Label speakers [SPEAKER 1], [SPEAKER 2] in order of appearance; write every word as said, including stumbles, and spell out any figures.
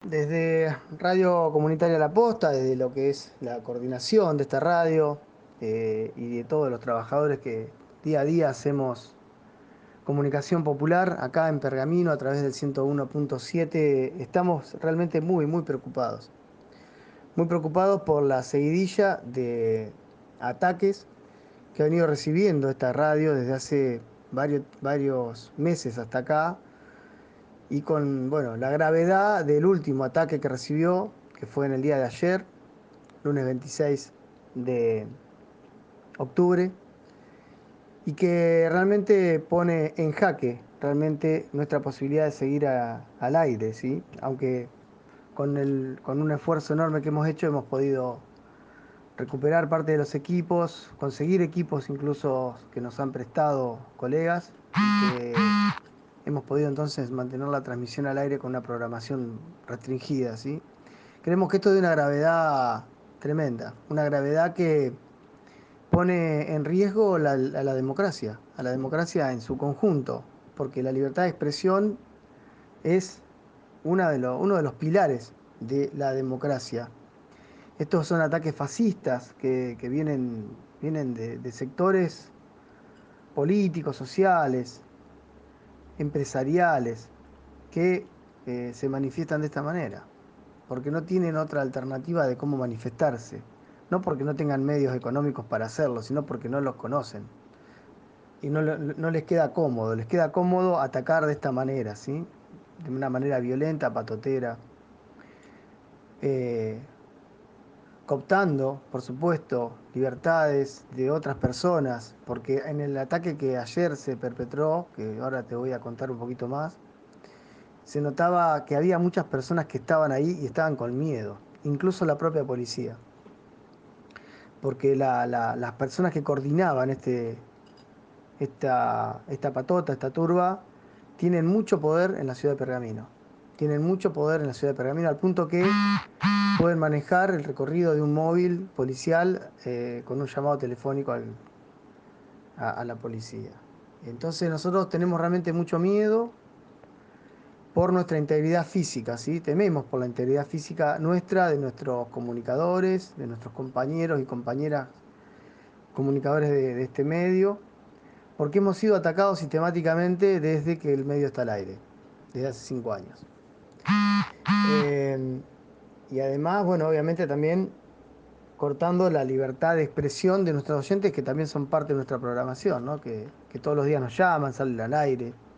[SPEAKER 1] Desde Radio Comunitaria La Posta, desde lo que es la coordinación de esta radio eh, y de todos los trabajadores que día a día hacemos comunicación popular acá en Pergamino a través del ciento uno punto siete, estamos realmente muy, muy preocupados. Muy preocupados por la seguidilla de ataques que ha venido recibiendo esta radio desde hace varios, varios meses hasta acá, y con, bueno, la gravedad del último ataque que recibió, que fue en el día de ayer, lunes veintiséis de octubre, y que realmente pone en jaque realmente nuestra posibilidad de seguir a- al aire, ¿sí? Aunque con, el, con un esfuerzo enorme que hemos hecho hemos podido recuperar parte de los equipos, conseguir equipos incluso que nos han prestado colegas, y que hemos podido entonces mantener la transmisión al aire con una programación restringida, ¿sí? Creemos que esto es de una gravedad tremenda, una gravedad que pone en riesgo la- a la democracia, a la democracia en su conjunto, porque la libertad de expresión es una de lo- uno de los pilares de la democracia. Estos son ataques fascistas que, que vienen, vienen de, de sectores políticos, sociales, empresariales, que eh, se manifiestan de esta manera, porque no tienen otra alternativa de cómo manifestarse, no porque no tengan medios económicos para hacerlo, sino porque no los conocen y no, lo- no les queda cómodo, les queda cómodo atacar de esta manera, ¿sí? De una manera violenta, patotera, eh, cooptando, por supuesto, libertades de otras personas, porque en el ataque que ayer se perpetró, que ahora te voy a contar un poquito más, se notaba que había muchas personas que estaban ahí y estaban con miedo, incluso la propia policía, porque la- la- las personas que coordinaban este, esta, esta patota, esta turba, tienen mucho poder en la ciudad de Pergamino. Tienen mucho poder en la ciudad de Pergamino al punto que pueden manejar el recorrido de un móvil policial eh, con un llamado telefónico al- a, a la policía. Entonces nosotros tenemos realmente mucho miedo por nuestra integridad física, ¿sí? Tememos por la integridad física nuestra, de nuestros comunicadores, de nuestros compañeros y compañeras comunicadores de, de este medio, porque hemos sido atacados sistemáticamente desde que el medio está al aire, desde hace cinco años. Eh, y además, bueno, obviamente también cortando la libertad de expresión de nuestros oyentes, que también son parte de nuestra programación, ¿no? Que, que todos los días nos llaman, salen al aire.